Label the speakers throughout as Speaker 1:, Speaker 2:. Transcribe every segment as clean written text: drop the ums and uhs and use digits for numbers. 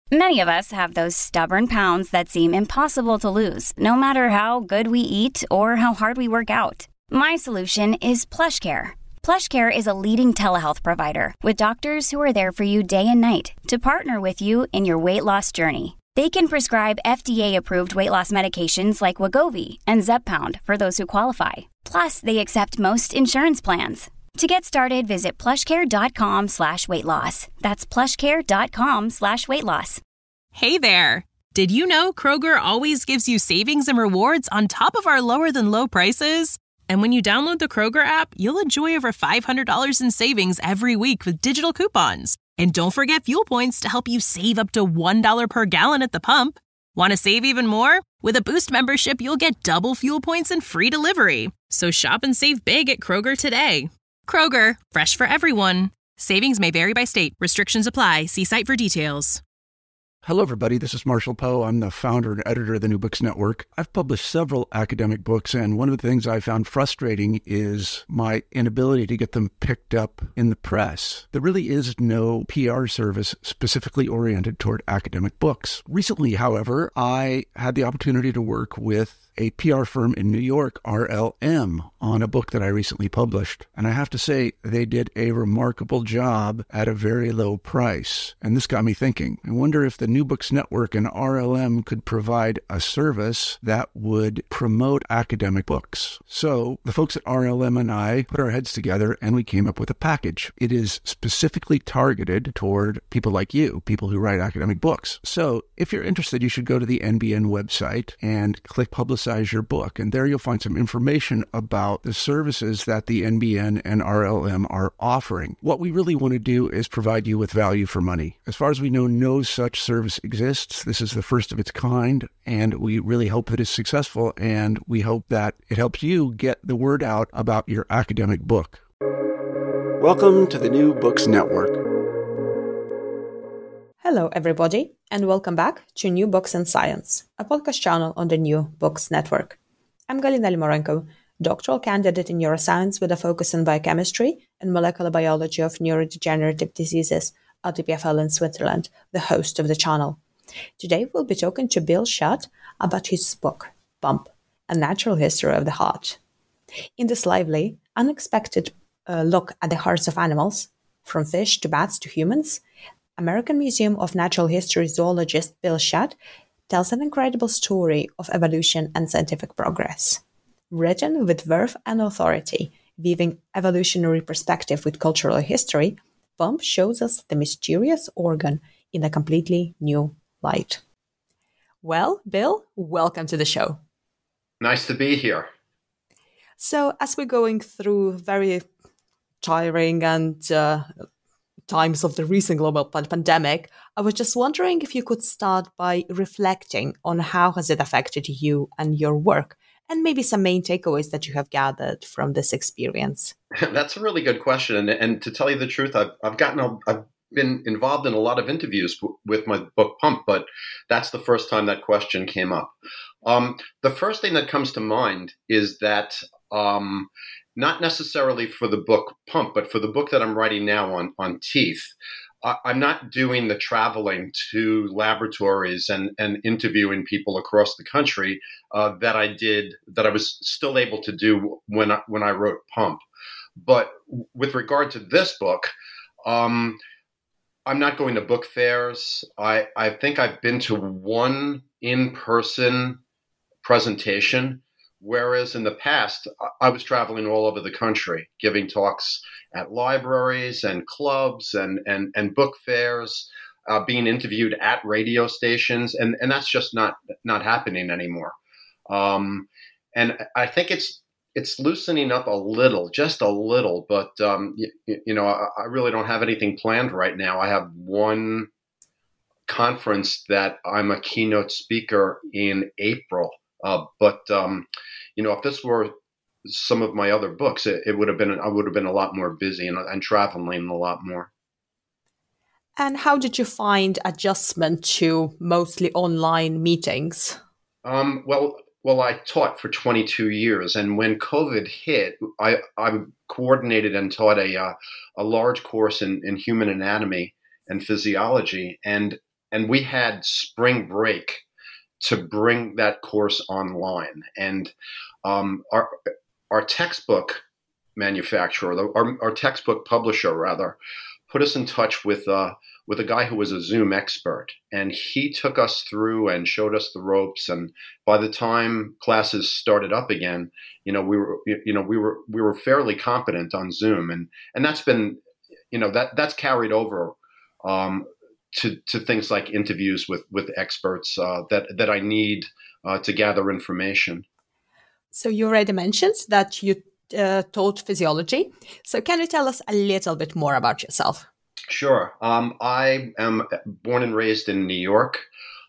Speaker 1: Many of us have those stubborn pounds that seem impossible to lose, no matter how good we eat or how hard we work out. My solution is PlushCare. PlushCare is a leading telehealth provider with doctors who are there for you day and night to partner with you in your weight loss journey. They can prescribe FDA-approved weight loss medications like Wegovy and Zepbound for those who qualify. Plus, they accept most insurance plans. To get started, visit plushcare.com/weightloss. That's plushcare.com/weightloss.
Speaker 2: Hey there! Did you know Kroger always gives you savings and rewards on top of our lower than low prices? And when you download the Kroger app, you'll enjoy over $500 in savings every week with digital coupons. And don't forget fuel points to help you save up to $1 per gallon at the pump. Want to save even more? With a Boost membership, you'll get double fuel points and free delivery. So shop and save big at Kroger today. Kroger, fresh for everyone. Savings may vary by state. Restrictions apply. See site for details.
Speaker 3: Hello, everybody. This is Marshall Poe. I'm the founder and editor of the New Books Network. I've published several academic books, and one of the things I found frustrating is my inability to get them picked up in the press. There really is no PR service specifically oriented toward academic books. Recently, however, I had the opportunity to work with a PR firm in New York, RLM, on a book that I recently published. And I have to say, they did a remarkable job at a very low price. And this got me thinking. I wonder if the New Books Network and RLM could provide a service that would promote academic books. So the folks at RLM and I put our heads together and we came up with a package. It is specifically targeted toward people like you, people who write academic books. So if you're interested, you should go to the NBN website and click Publicize Your Book. And there you'll find some information about the services that the NBN and RLM are offering. What we really want to do is provide you with value for money. As far as we know, no such service exists. This is the first of its kind, and we really hope it is successful, and we hope that it helps you get the word out about your academic book. Welcome to the New Books Network.
Speaker 4: Hello, everybody, and welcome back to New Books in Science, a podcast channel on the New Books Network. I'm Galina Limorenko, doctoral candidate in neuroscience with a focus on biochemistry and molecular biology of neurodegenerative diseases at EPFL in Switzerland, the host of the channel. Today, we'll be talking to Bill Schadt about his book, Pump, A Natural History of the Heart. In this lively, unexpected look at the hearts of animals, from fish to bats to humans, American Museum of Natural History zoologist Bill Schadt tells an incredible story of evolution and scientific progress. Written with verve and authority, weaving evolutionary perspective with cultural history, Pump shows us the mysterious organ in a completely new light. Well, Bill, welcome to the show.
Speaker 5: Nice to be here.
Speaker 4: So, as we're going through very tiring and times of the recent global pandemic, I was just wondering if you could start by reflecting on how has it affected you and your work, and maybe some main takeaways that you have gathered from this experience.
Speaker 5: That's a really good question. And to tell you the truth, I've been involved in a lot of interviews with my book Pump, but that's the first time that question came up. The first thing that comes to mind is that not necessarily for the book Pump, but for the book that I'm writing now on teeth, I'm not doing the traveling to laboratories and interviewing people across the country that I was still able to do when I wrote Pump. But with regard to this book, I'm not going to book fairs. I think I've been to one in-person presentation, whereas in the past, I was traveling all over the country, giving talks at libraries and clubs and book fairs, being interviewed at radio stations, and that's just not happening anymore. And I think it's loosening up a little, just a little, but I really don't have anything planned right now. I have one conference that I'm a keynote speaker in April, but if this were some of my other books, I would have been a lot more busy and traveling a lot more.
Speaker 4: And how did you find adjustment to mostly online meetings?
Speaker 5: Well, I taught for 22 years, and when COVID hit, I coordinated and taught a large course in human anatomy and physiology, and we had spring break to bring that course online. And our textbook manufacturer, our textbook publisher rather, put us in touch with a guy who was a Zoom expert, and he took us through and showed us the ropes. And by the time classes started up again, we were fairly competent on Zoom, and that's been, that's carried over to things like interviews with experts that I need to gather information.
Speaker 4: So you already mentioned that you taught physiology. So can you tell us a little bit more about yourself?
Speaker 5: Sure. I am born and raised in New York.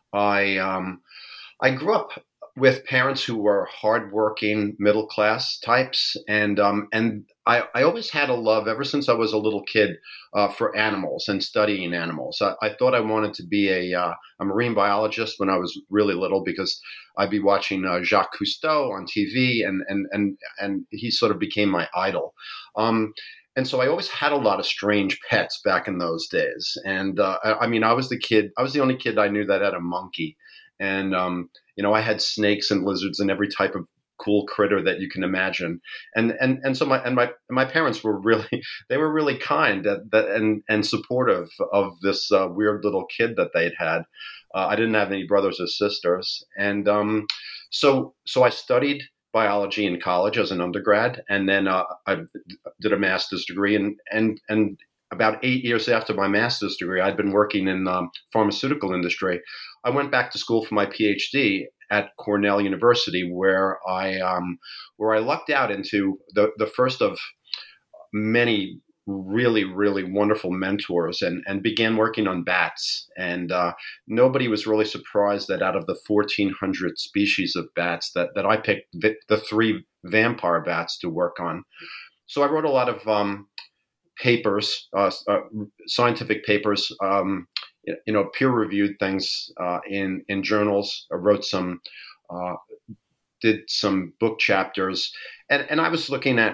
Speaker 5: I grew up with parents who were hardworking, middle class types, and I always had a love ever since I was a little kid for animals and studying animals. I thought I wanted to be a marine biologist when I was really little, because I'd be watching Jacques Cousteau on TV, and he sort of became my idol. And so I always had a lot of strange pets back in those days. And I was the only kid I knew that had a monkey. And, I had snakes and lizards and every type of cool critter that you can imagine. And so my parents were really kind and supportive of this weird little kid that they'd had. I didn't have any brothers or sisters. And so I studied biology in college as an undergrad, and then I did a master's degree. And about 8 years after my master's degree, I'd been working in the pharmaceutical industry. I went back to school for my PhD at Cornell University, where I lucked out into the first of many really, really wonderful mentors, and began working on bats. And nobody was really surprised that out of the 1,400 species of bats that I picked the 3 vampire bats to work on. So I wrote a lot of papers, scientific papers, peer-reviewed things in journals. I wrote did some book chapters, and I was looking at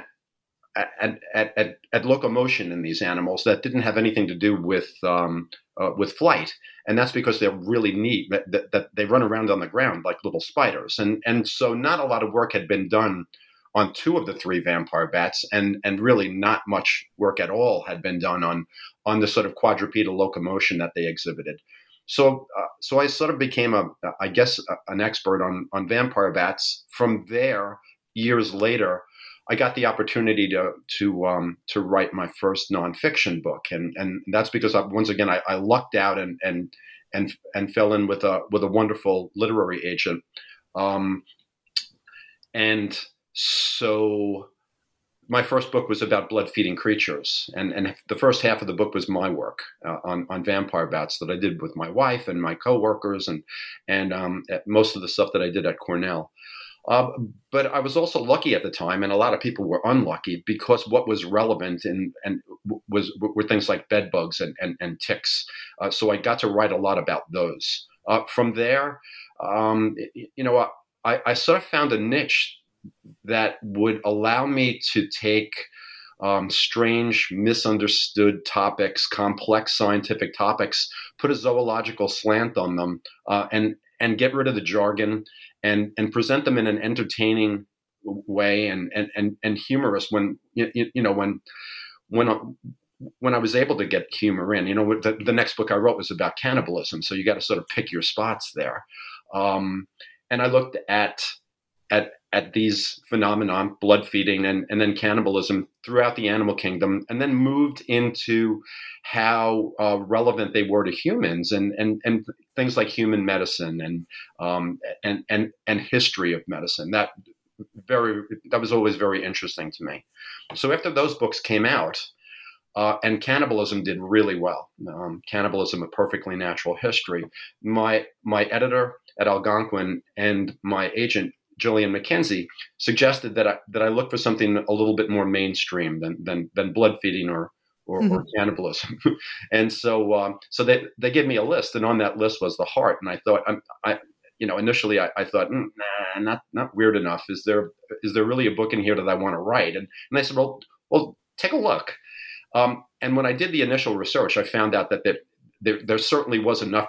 Speaker 5: locomotion in these animals that didn't have anything to do with flight, and that's because they're really neat. That they run around on the ground like little spiders, and so not a lot of work had been done on 2 of the 3 vampire bats, and really not much work at all had been done on the sort of quadrupedal locomotion that they exhibited. So I sort of became an expert on vampire bats. From there, years later, I got the opportunity to write my first nonfiction book, and that's because I lucked out and fell in with a wonderful literary agent, and so my first book was about blood-feeding creatures, and the first half of the book was my work on vampire bats that I did with my wife and my coworkers, and most of the stuff that I did at Cornell. But I was also lucky at the time, and a lot of people were unlucky, because what was relevant were things like bed bugs and ticks. So I got to write a lot about those. From there, I sort of found a niche that would allow me to take strange, misunderstood topics, complex scientific topics, put a zoological slant on them, and get rid of the jargon, and present them in an entertaining way and humorous when I was able to get humor in. The next book I wrote was about cannibalism, so you got to sort of pick your spots there. And I looked at these phenomenon, blood feeding and then cannibalism throughout the animal kingdom, and then moved into how relevant they were to humans and things like human medicine and history of medicine. That was always very interesting to me. So after those books came out, and cannibalism did really well. Cannibalism, A Perfectly Natural History. My editor at Algonquin and my agent, Gillian McKenzie, suggested that I look for something a little bit more mainstream than blood feeding or cannibalism. And so they gave me a list, and on that list was the heart. And I thought, initially I thought, not weird enough. Is there really a book in here that I want to write? And they said, well, take a look. And when I did the initial research, I found out that there certainly was enough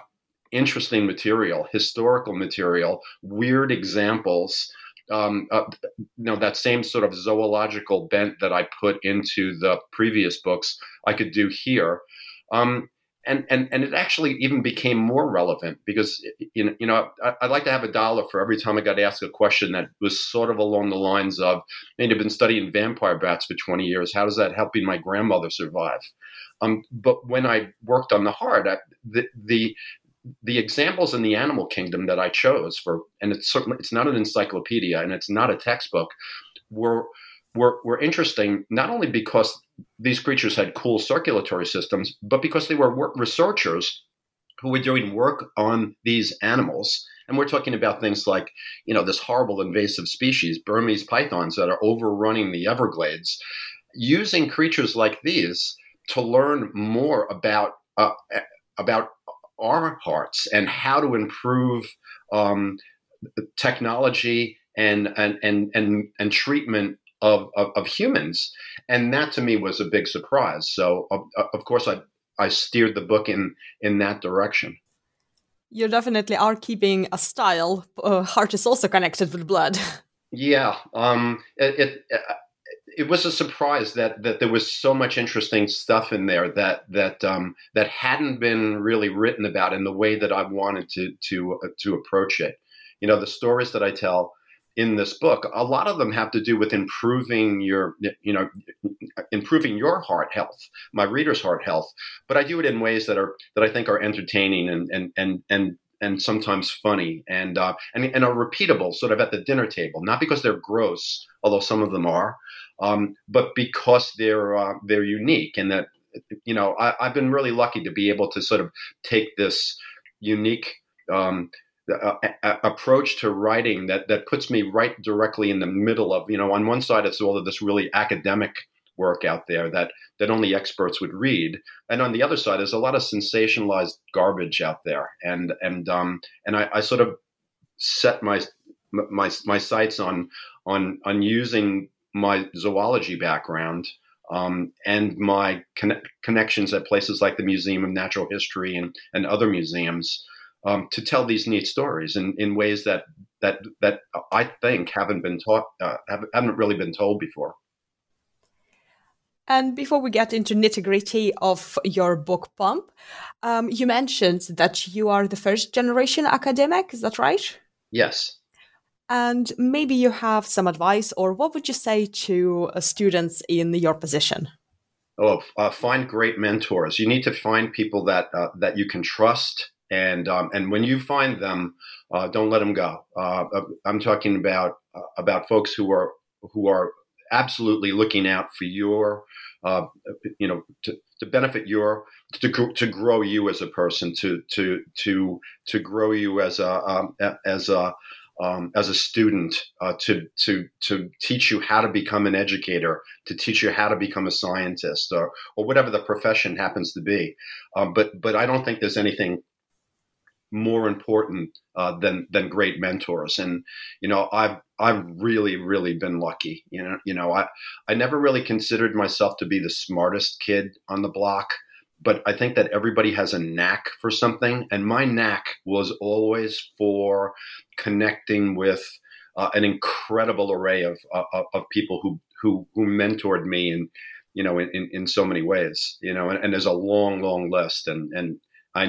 Speaker 5: interesting material, historical material, weird examples. That same sort of zoological bent that I put into the previous books, I could do here. And it actually even became more relevant because, I'd like to have $1 for every time I got asked a question that was sort of along the lines of, I've been studying vampire bats for 20 years. How does that helping my grandmother survive? But when I worked on the heart, the examples in the animal kingdom that I chose and it's not an encyclopedia and it's not a textbook, were interesting, not only because these creatures had cool circulatory systems, but because they were researchers who were doing work on these animals. And we're talking about things like, this horrible invasive species, Burmese pythons that are overrunning the Everglades, using creatures like these to learn more about our hearts and how to improve technology and treatment of humans. And that to me was a big surprise. So of course I steered the book in that direction.
Speaker 4: You definitely are keeping a style. Heart is also connected with blood.
Speaker 5: Yeah. It was a surprise that there was so much interesting stuff in there that hadn't been really written about in the way that I wanted to approach it. The stories that I tell in this book, a lot of them have to do with improving your heart health, my readers' heart health. But I do it in ways that I think are entertaining and sometimes funny and are repeatable, sort of at the dinner table. Not because they're gross, although some of them are, but because they're unique. And that I've been really lucky to be able to sort of take this unique approach to writing that puts me right directly in the middle of, on one side it's all of this really academic work out there that only experts would read, and on the other side there's a lot of sensationalized garbage out there, and I sort of set my sights on using my zoology background and my connections at places like the Museum of Natural History and other museums to tell these neat stories in ways that I think haven't really been told before.
Speaker 4: And before we get into nitty-gritty of your book, Pump, you mentioned that you are the first generation academic. Is that right?
Speaker 5: Yes.
Speaker 4: And maybe you have some advice, or what would you say to students in your position?
Speaker 5: Find great mentors. You need to find people that you can trust. And when you find them, don't let them go. I'm talking about folks who are absolutely looking out for your, to benefit to grow you as a person, to grow you as a student, to teach you how to become an educator, to teach you how to become a scientist, or whatever the profession happens to be. But I don't think there's anything more important than great mentors. And I've really, really been lucky. I never really considered myself to be the smartest kid on the block, but I think that everybody has a knack for something, and my knack was always for connecting with an incredible array of people who mentored me in so many ways. And there's a long list, and I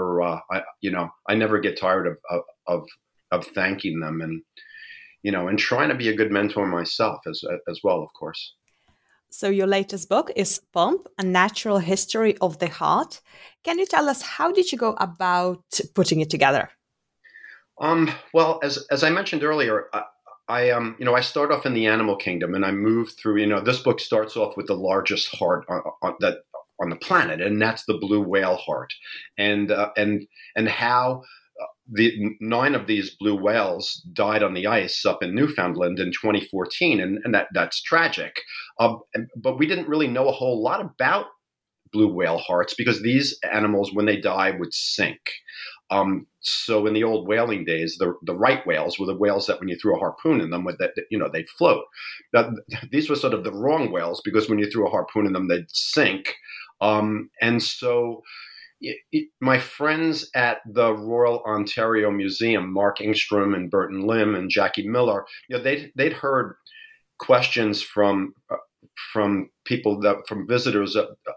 Speaker 5: never get tired of thanking them, and trying to be a good mentor myself as well, of course.
Speaker 4: So your latest book is Pump, A Natural History of the Heart. Can you tell us, how did you go about putting it together?
Speaker 5: Well, as I mentioned earlier, I start off in the animal kingdom, and I move through. This book starts off with the largest heart on the planet, and that's the blue whale heart, and how the 9 of these blue whales died on the ice up in Newfoundland in 2014, and that's tragic. But we didn't really know a whole lot about blue whale hearts because these animals, when they die, would sink. So in the old whaling days, the right whales were the whales that when you threw a harpoon in them, they'd float. These were sort of the wrong whales because when you threw a harpoon in them, they'd sink. And so my friends at the Royal Ontario Museum, Mark Ingstrom and Burton Lim and Jackie Miller, they'd heard questions from people from visitors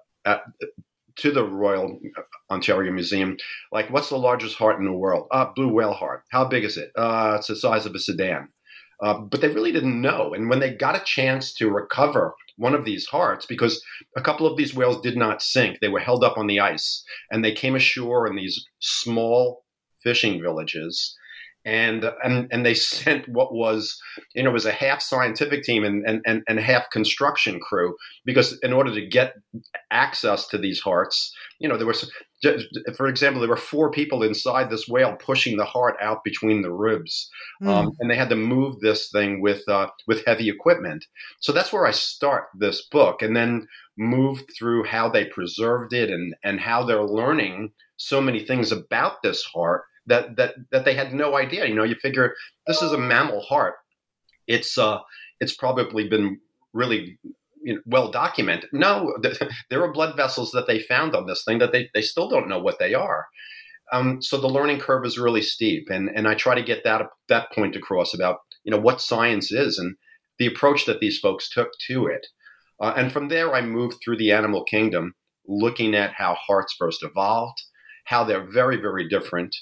Speaker 5: to the Royal Ontario Museum, like, what's the largest heart in the world? Blue whale heart. How big is it? It's the size of a sedan. But they really didn't know. And when they got a chance to recover one of these hearts, because a couple of these whales did not sink, they were held up on the ice, and they came ashore in these small fishing villages. And they sent what was, was a half scientific team and half construction crew, because in order to get access to these hearts, there was, for example, there were 4 people inside this whale pushing the heart out between the ribs, and they had to move this thing with heavy equipment. So that's where I start this book, and then move through how they preserved it and how they're learning so many things about this heart that they had no idea. You figure this is a mammal heart. It's probably been really well documented. No, there are blood vessels that they found on this thing that they still don't know what they are. So the learning curve is really steep, and I try to get that point across about what science is and the approach that these folks took to it. And from there, I moved through the animal kingdom, looking at how hearts first evolved, how they're very, very different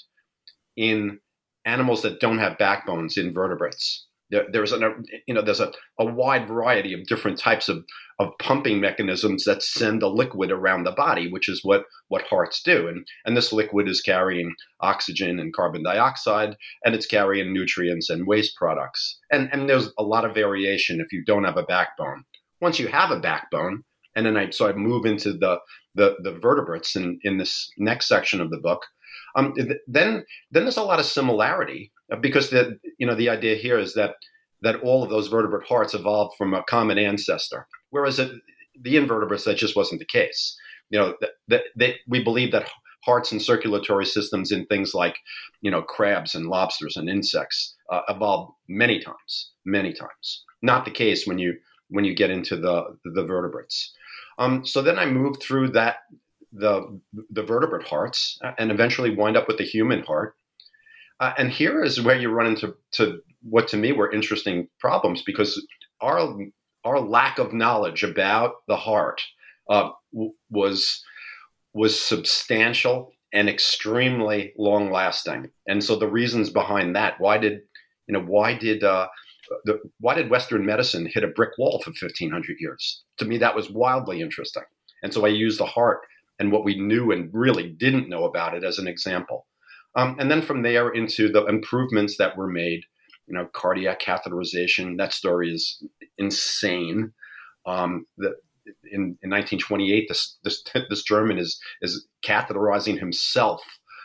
Speaker 5: in animals that don't have backbones, invertebrates. There's a wide variety of different types of pumping mechanisms that send a liquid around the body, which is what hearts do. And this liquid is carrying oxygen and carbon dioxide, and it's carrying nutrients and waste products. And there's a lot of variation if you don't have a backbone. Once you have a backbone, and then I move into the vertebrates in this next section of the book. Then there's a lot of similarity, because the idea here is that all of those vertebrate hearts evolved from a common ancestor, whereas the invertebrates, that just wasn't the case. We believe that hearts and circulatory systems in things like crabs and lobsters and insects evolved many times. Not the case when you get into the vertebrates. So then I moved through the vertebrate hearts, and eventually wind up with the human heart. And here is where you run into what to me were interesting problems, because our lack of knowledge about the heart was substantial and extremely long lasting. And so the reasons behind that, why did Western medicine hit a brick wall for 1,500 years? To me, that was wildly interesting. And so I used the heart and what we knew and really didn't know about it as an example. And then from there into the improvements that were made, cardiac catheterization. That story is insane. In 1928, this German is catheterizing himself.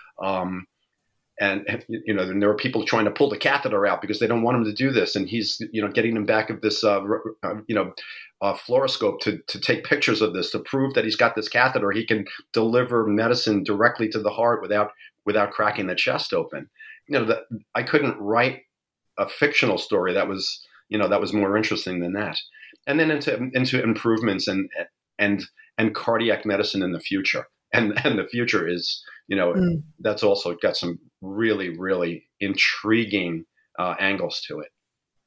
Speaker 5: And there are people trying to pull the catheter out because they don't want him to do this, and he's getting him back of this fluoroscope to take pictures of this to prove that he's got this catheter. He can deliver medicine directly to the heart without cracking the chest open. I couldn't write a fictional story that was more interesting than that. And then into improvements and cardiac medicine in the future, and the future is that's also got some really, really intriguing angles to it.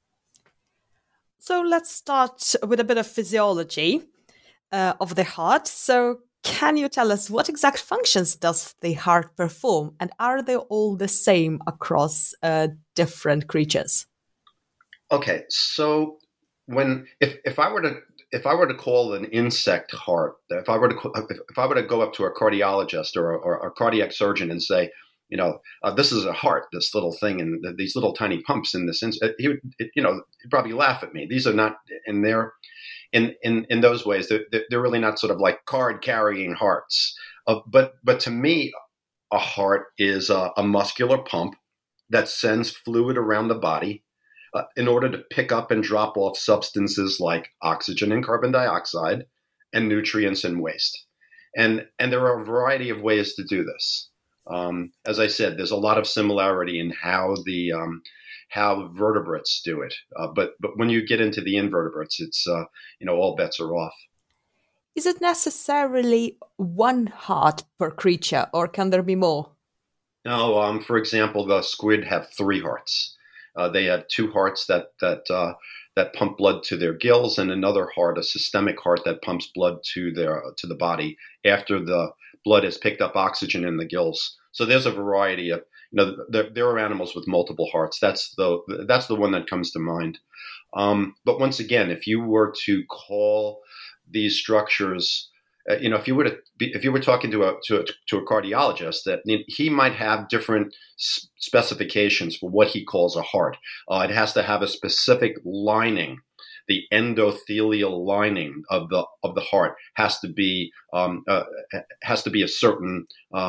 Speaker 4: So let's start with a bit of physiology of the heart. So can you tell us what exact functions does the heart perform, and are they all the same across different creatures?
Speaker 5: Okay, so if I were to call an insect heart, if I were to go up to a cardiologist or a cardiac surgeon and say, this is a heart, this little thing, and these little tiny pumps in this, he'd probably laugh at me. These are not in those ways. They're really not sort of like card carrying hearts. But to me, a heart is a muscular pump that sends fluid around the body in order to pick up and drop off substances like oxygen and carbon dioxide and nutrients and waste. And there are a variety of ways to do this. As I said, there's a lot of similarity in how how vertebrates do it. But when you get into the invertebrates, it's all bets are off.
Speaker 4: is it necessarily one heart per creature, or can there be more?
Speaker 5: No, for example, the squid have 3 hearts. They have 2 hearts that pump blood to their gills, and another heart, a systemic heart, that pumps blood to the body after the blood has picked up oxygen in the gills. So there's a variety of, there are animals with multiple hearts. That's the one that comes to mind. But once again, if you were to call these structures, if you were talking to a cardiologist, that he might have different specifications for what he calls a heart. It has to have a specific lining. The endothelial lining of the heart has to be a certain,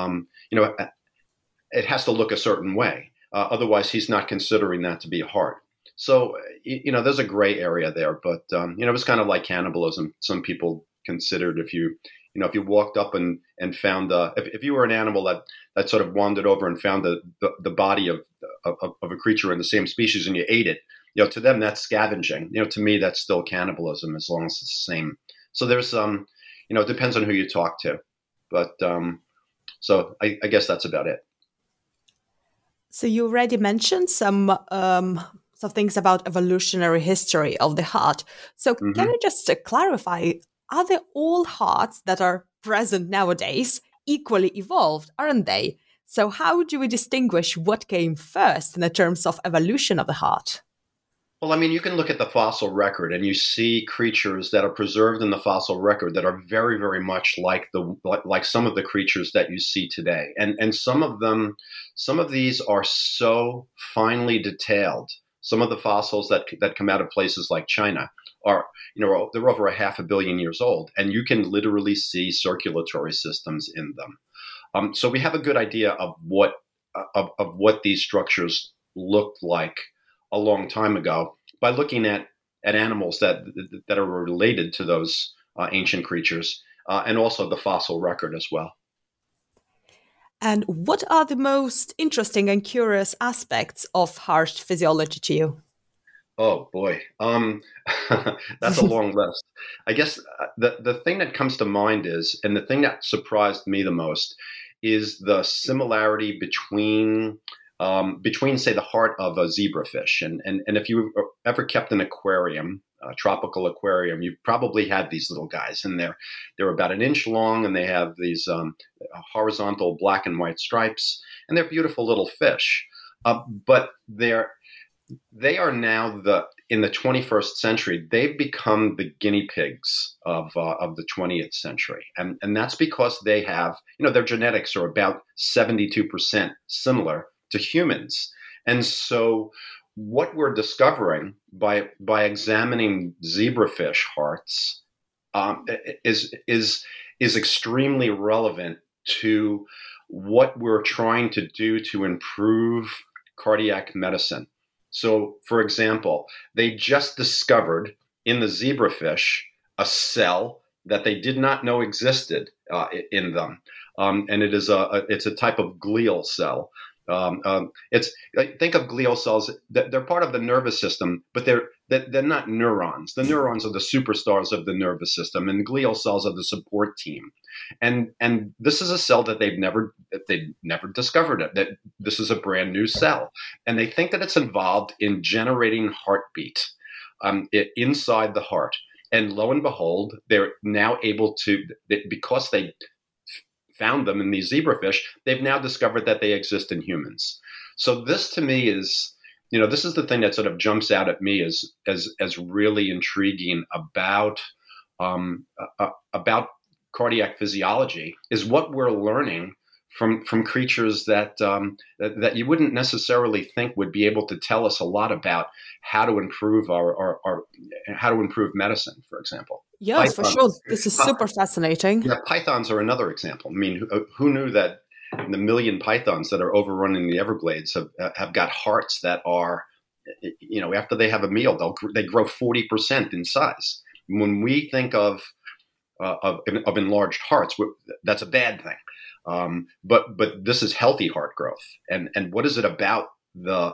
Speaker 5: it has to look a certain way. Otherwise, he's not considering that to be a heart. So, there's a gray area there, but, it was kind of like cannibalism. Some people considered if you walked up and found, if you were an animal that sort of wandered over and found the body of a creature in the same species and you ate it, to them that's scavenging. To me, that's still cannibalism as long as it's the same. So there's, it depends on who you talk to, but, so I guess that's about it.
Speaker 4: So you already mentioned some things about evolutionary history of the heart. So can you just clarify, are they all hearts that are present nowadays equally evolved, aren't they? So how do we distinguish what came first in the terms of evolution of the heart?
Speaker 5: Well, you can look at the fossil record and you see creatures that are preserved in the fossil record that are very, very much like some of the creatures that you see today. And some of these are so finely detailed. Some of the fossils that come out of places like China are, they're over 500 million years old, and you can literally see circulatory systems in them. So we have a good idea of what these structures looked like a long time ago by looking at animals that are related to those ancient creatures, and also the fossil record as well.
Speaker 4: And what are the most interesting and curious aspects of heart physiology to you?
Speaker 5: Oh boy, that's a long list. I guess the thing that comes to mind is, and the thing that surprised me the most, is the similarity between say the heart of a zebrafish, and if you ever kept an aquarium, a tropical aquarium, you've probably had these little guys, and they're about an inch long, and they have these horizontal black and white stripes, and they're beautiful little fish. But they are now in the 21st century, they've become the guinea pigs of the 20th century, and that's because they have, their genetics are about 72% similar to humans. And so what we're discovering by examining zebrafish hearts is extremely relevant to what we're trying to do to improve cardiac medicine. So, for example, they just discovered in the zebrafish a cell that they did not know existed in them, and it's a type of glial cell. Think of glial cells. They're part of the nervous system, but they're not neurons. The neurons are the superstars of the nervous system, and glial cells are the support team. And this is a cell that they've never discovered it. That this is a brand new cell, and they think that it's involved in generating heartbeat inside the heart. And lo and behold, they're now able to, because they found them in these zebrafish, they've now discovered that they exist in humans. So this to me is, this is the thing that sort of jumps out at me as really intriguing about cardiac physiology, is what we're learning from creatures that you wouldn't necessarily think would be able to tell us a lot about how to improve how to improve medicine, for example.
Speaker 4: Yes, for sure. This is super fascinating.
Speaker 5: Yeah, pythons are another example. Who knew that the million pythons that are overrunning the Everglades have got hearts that are, after they have a meal, they grow 40% in size. When we think of enlarged hearts, that's a bad thing. But this is healthy heart growth. And what is it about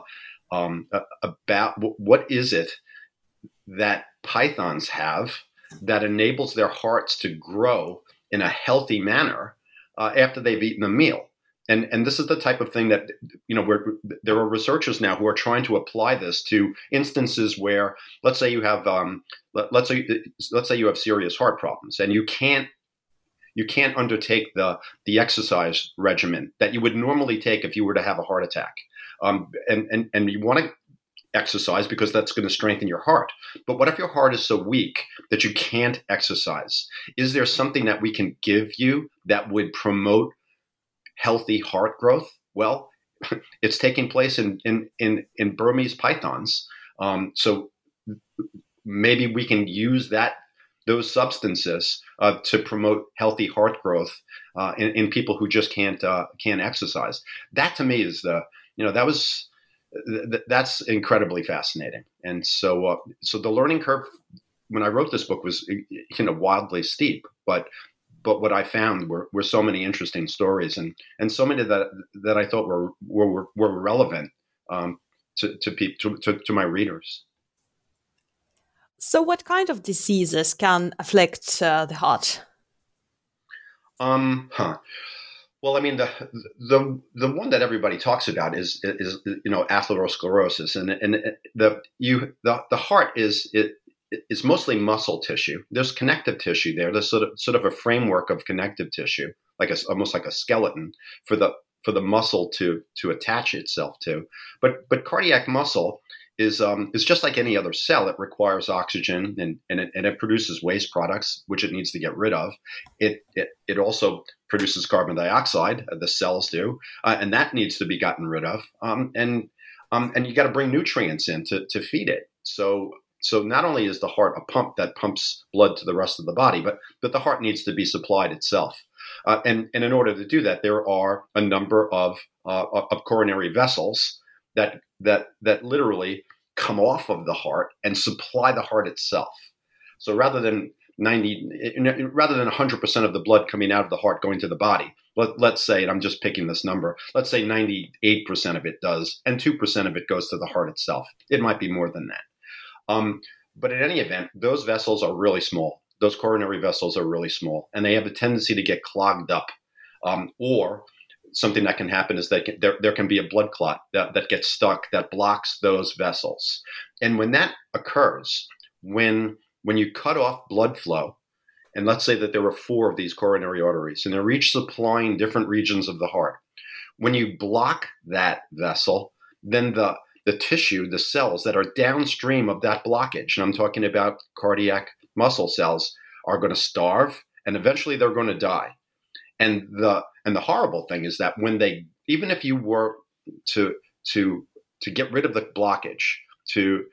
Speaker 5: what is it that pythons have that enables their hearts to grow in a healthy manner after they've eaten a meal. And this is the type of thing that, there are researchers now who are trying to apply this to instances where, let's say you have, let's say you have serious heart problems, and you can't undertake the exercise regimen that you would normally take if you were to have a heart attack. And you want to exercise because that's going to strengthen your heart. But what if your heart is so weak that you can't exercise? Is there something that we can give you that would promote healthy heart growth? Well, it's taking place in Burmese pythons. So maybe we can use those substances to promote healthy heart growth in people who just can't exercise. That to me is that's incredibly fascinating. And so the learning curve when I wrote this book was wildly steep, but what I found were so many interesting stories and so many that I thought were relevant to my readers.
Speaker 4: So what kind of diseases can afflict the heart?
Speaker 5: Well, I mean, the one that everybody talks about is atherosclerosis, and the heart is mostly muscle tissue. There's connective tissue there. There's sort of a framework of connective tissue, almost like a skeleton for the muscle to attach itself to. But cardiac muscle is just like any other cell. It requires oxygen and it produces waste products, which it needs to get rid of. It also produces carbon dioxide, the cells do, and that needs to be gotten rid of. And you got to bring nutrients in to feed it. So not only is the heart a pump that pumps blood to the rest of the body, but the heart needs to be supplied itself. And in order to do that, there are a number of coronary vessels that literally come off of the heart and supply the heart itself. So rather than 100% of the blood coming out of the heart going to the body, let's say, and I'm just picking this number, let's say 98% of it does, and 2% of it goes to the heart itself. It might be more than that. But in any event, those vessels are really small. Those coronary vessels are really small, and they have a tendency to get clogged up. Or something that can happen is that there can be a blood clot that gets stuck that blocks those vessels. And when that occurs, when you cut off blood flow, and let's say that there were 4 of these coronary arteries, and they're each supplying different regions of the heart. When you block that vessel, then the tissue, the cells that are downstream of that blockage, and I'm talking about cardiac muscle cells, are going to starve, and eventually they're going to die. And the horrible thing is that even if you were to get rid of the blockage, to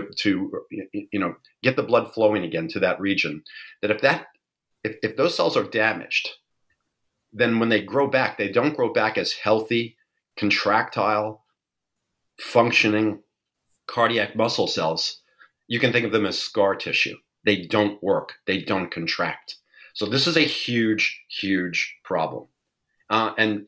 Speaker 5: get the blood flowing again to that region, that if those cells are damaged, then when they grow back, they don't grow back as healthy, contractile, functioning cardiac muscle cells. You can think of them as scar tissue. They don't work. They don't contract. So this is a huge, huge problem. I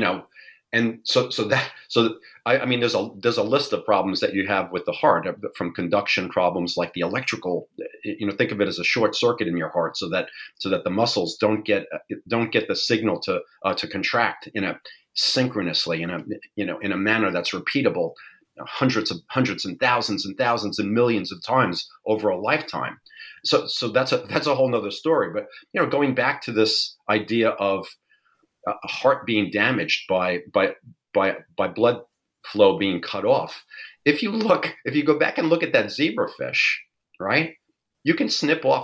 Speaker 5: mean, there's a list of problems that you have with the heart, from conduction problems like the electrical. Think of it as a short circuit in your heart, so that the muscles don't get the signal to contract synchronously in a manner that's repeatable, hundreds and thousands and millions of times over a lifetime. So that's a whole nother story. But going back to this idea of a heart being damaged by blood flow being cut off. If you go back and look at that zebrafish, right? You can snip off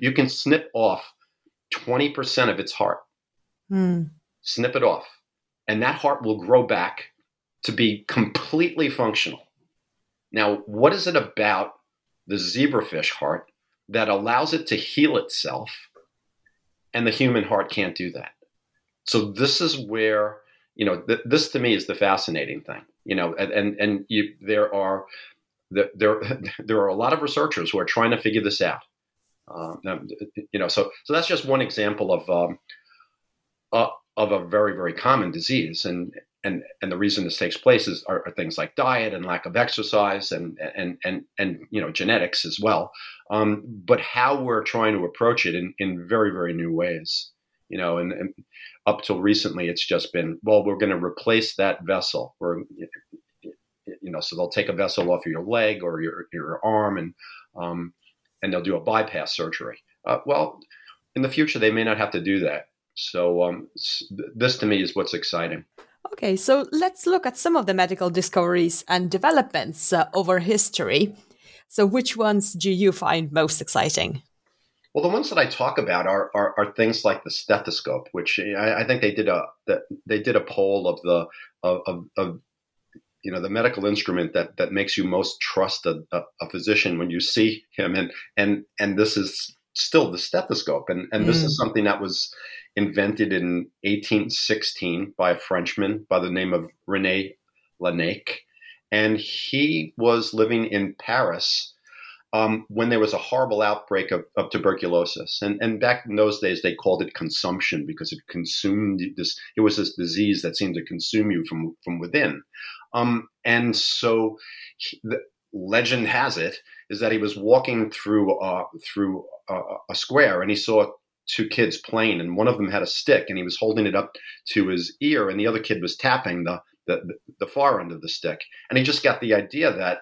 Speaker 5: 20% of its heart. Snip it off. And that heart will grow back to be completely functional. Now, what is it about the zebrafish heart that allows it to heal itself, and the human heart can't do that? So this is where, this to me is the fascinating thing, there are a lot of researchers who are trying to figure this out. So that's just one example of a very, very common disease. And the reason this takes place are things like diet and lack of exercise and genetics as well. but how we're trying to approach it in very, very new ways. And up till recently, it's just been, well, we're going to replace that vessel. So they'll take a vessel off of your leg or your arm, and they'll do a bypass surgery. Well, in the future, they may not have to do that. So this to me is what's exciting.
Speaker 4: Okay, so let's look at some of the medical discoveries and developments over history. So which ones do you find most exciting?
Speaker 5: Well, the ones that I talk about are things like the stethoscope, which I think they did a poll of the medical instrument that makes you most trust a physician when you see him, and this is still the stethoscope, and this is something that was invented in 1816 by a Frenchman by the name of René Laennec, and he was living in Paris when there was a horrible outbreak of tuberculosis. And back in those days, they called it consumption because it consumed this. It was this disease that seemed to consume you from within. And so the legend has it is that he was walking through a square, and he saw two kids playing, and one of them had a stick, and he was holding it up to his ear, and the other kid was tapping the far end of the stick. And he just got the idea that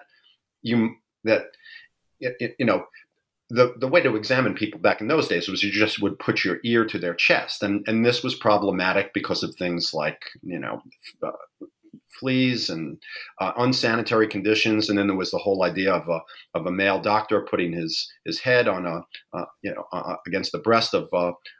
Speaker 5: the way to examine people back in those days was you just would put your ear to their chest, and this was problematic because of things like fleas and unsanitary conditions. And then there was the whole idea of a male doctor putting his head on against the breast of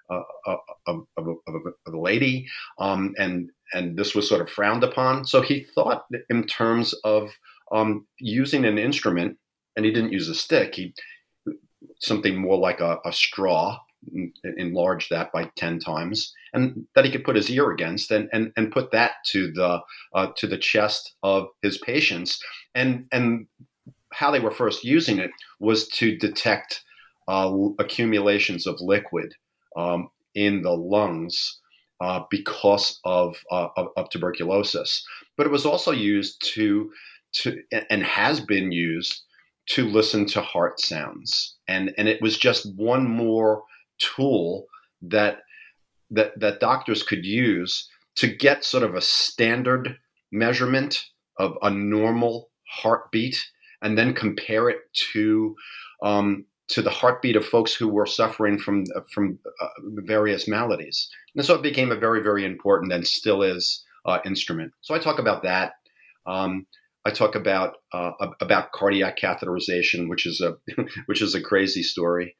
Speaker 5: a lady, and this was sort of frowned upon. So he thought in terms of using an instrument, and he didn't use a stick. He something more like a straw, enlarged that by 10 times, and that he could put his ear against and put that to the chest of his patients. And how they were first using it was to detect accumulations of liquid in the lungs because of tuberculosis. But it was also used to and has been used to listen to heart sounds, and it was just one more tool that doctors could use to get sort of a standard measurement of a normal heartbeat, and then compare it to the heartbeat of folks who were suffering from various maladies. And so it became a very, very important, and still is, instrument. So I talk about that. I talk about cardiac catheterization, which is a crazy story.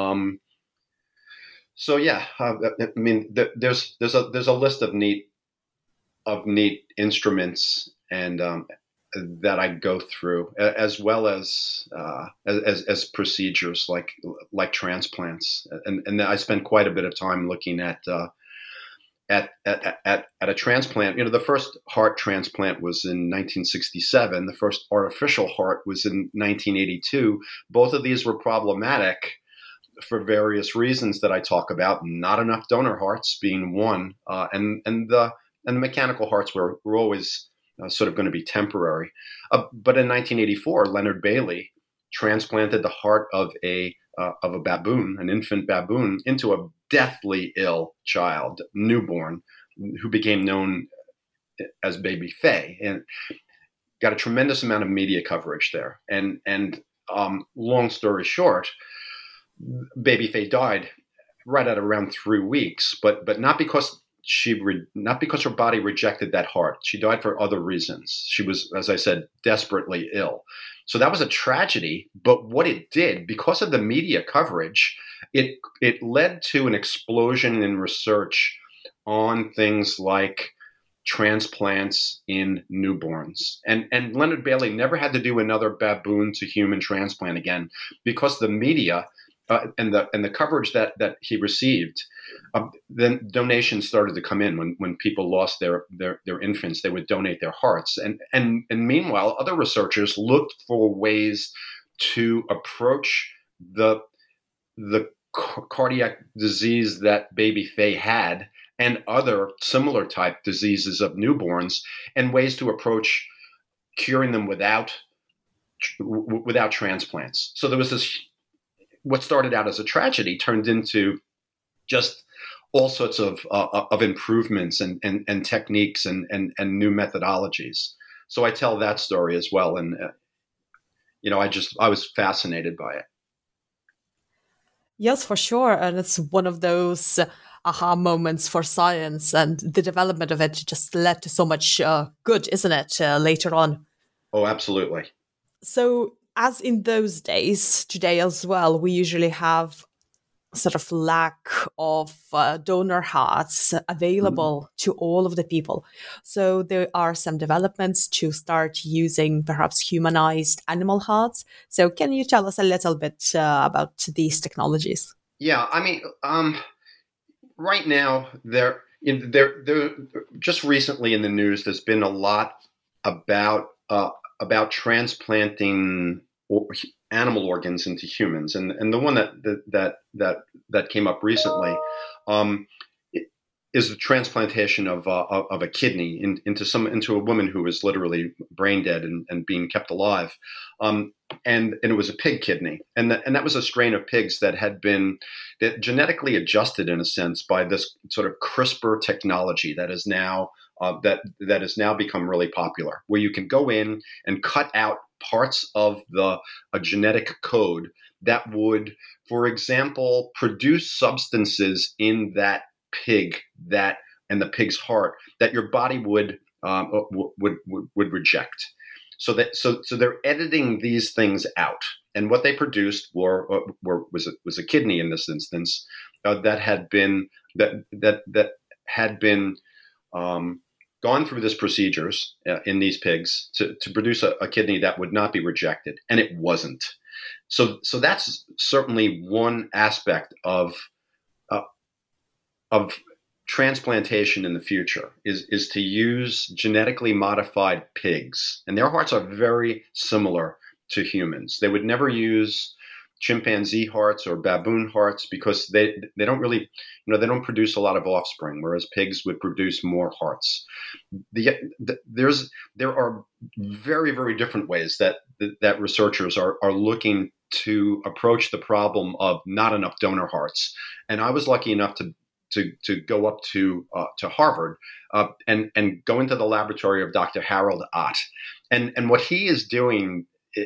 Speaker 5: So yeah, I mean, there's a list of neat instruments and that I go through, as well as procedures like transplants, and I spend quite a bit of time looking at a transplant. The first heart transplant was in 1967. The first artificial heart was in 1982. Both of these were problematic for various reasons that I talk about. Not enough donor hearts being one, and the mechanical hearts were always sort of going to be temporary. But in 1984, Leonard Bailey transplanted the heart of a baboon, an infant baboon, into a deathly ill child, newborn, who became known as Baby Faye, and got a tremendous amount of media coverage there. And long story short, Baby Faye died right at around 3 weeks, but not because her body rejected that heart. She died for other reasons. She was, as I said, desperately ill. So that was a tragedy. But what it did, because of the media coverage, it led to an explosion in research on things like transplants in newborns. And Leonard Bailey never had to do another baboon to human transplant again, because the media and the coverage that he received. Then donations started to come in when people lost their infants. They would donate their hearts, and meanwhile, other researchers looked for ways to approach the cardiac disease that Baby Faye had, and other similar type diseases of newborns, and ways to approach curing them without transplants. So there was this what started out as a tragedy turned into just all sorts of improvements and techniques and new methodologies. So I tell that story as well, and I was fascinated by it.
Speaker 4: Yes, for sure, and it's one of those aha moments for science, and the development of it just led to so much good, isn't it? Later on.
Speaker 5: Oh, absolutely.
Speaker 4: So, as in those days, today as well, we usually have sort of lack of donor hearts available to all of the people. So there are some developments to start using perhaps humanized animal hearts. So can you tell us a little bit about these technologies?
Speaker 5: Yeah, I mean, right now there just recently in the news, there's been a lot about transplanting animal organs into humans, and the one that came up recently is the transplantation of a kidney into a woman who was literally brain dead and being kept alive, and it was a pig kidney, and that was a strain of pigs that had been genetically adjusted in a sense by this sort of CRISPR technology that is now that has now become really popular, where you can go in and cut out parts of a genetic code that would, for example, produce substances in that pig and the pig's heart that your body would reject. So they're editing these things out, and what they produced was a kidney in this instance that had been gone through these procedures in these pigs to produce a kidney that would not be rejected, and it wasn't. So that's certainly one aspect of transplantation in the future is to use genetically modified pigs, and their hearts are very similar to humans. They would never use chimpanzee hearts or baboon hearts because they don't really, they don't produce a lot of offspring, whereas pigs would produce more hearts. There are very, very different ways that researchers are looking to approach the problem of not enough donor hearts. And I was lucky enough to go up to Harvard and go into the laboratory of Dr. Harold Ott, and what he is doing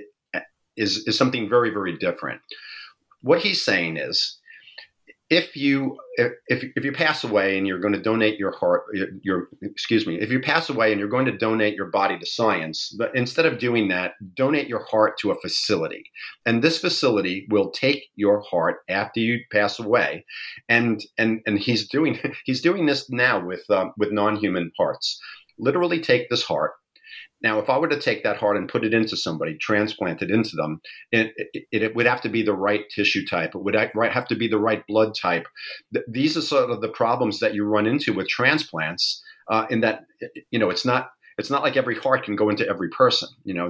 Speaker 5: is something very, very different. What he's saying is, if you pass away and you're going to donate your heart, if you pass away and you're going to donate your body to science, but instead of doing that, donate your heart to a facility, and this facility will take your heart after you pass away, and he's doing this now with non-human hearts. Literally take this heart. Now, if I were to take that heart and put it into somebody, transplant it into them, it would have to be the right tissue type. It would have to be the right blood type. These are sort of the problems that you run into with transplants. In that, it's not like every heart can go into every person.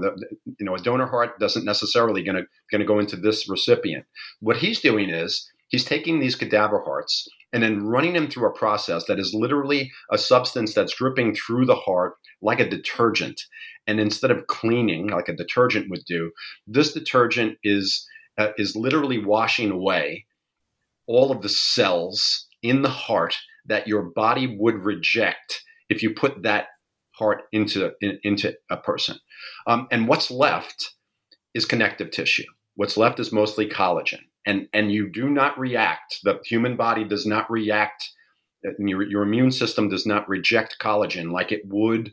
Speaker 5: A donor heart doesn't necessarily going to go into this recipient. What he's doing is he's taking these cadaver hearts and then running them through a process that is literally a substance that's dripping through the heart like a detergent. And instead of cleaning like a detergent would do, this detergent is literally washing away all of the cells in the heart that your body would reject if you put that heart into a person. And what's left is connective tissue. What's left is mostly collagen. And you do not react. The human body does not react. Your immune system does not reject collagen like it would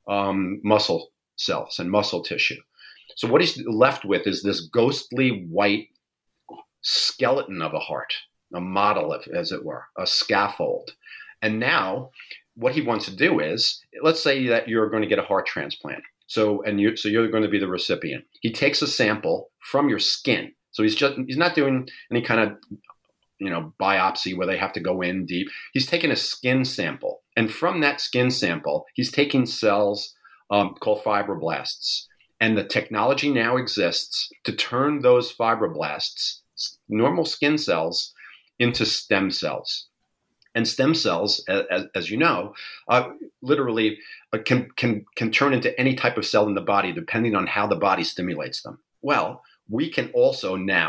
Speaker 5: muscle cells and muscle tissue. So what he's left with is this ghostly white skeleton of a heart, a model, as it were, a scaffold. And now what he wants to do is, let's say that you're going to get a heart transplant. So you're going to be the recipient. He takes a sample from your skin. So he's not doing any kind of, biopsy where they have to go in deep. He's taking a skin sample. And from that skin sample, he's taking cells called fibroblasts. And the technology now exists to turn those fibroblasts, normal skin cells, into stem cells. And stem cells, as you know, literally can turn into any type of cell in the body depending on how the body stimulates them. Well, we can also now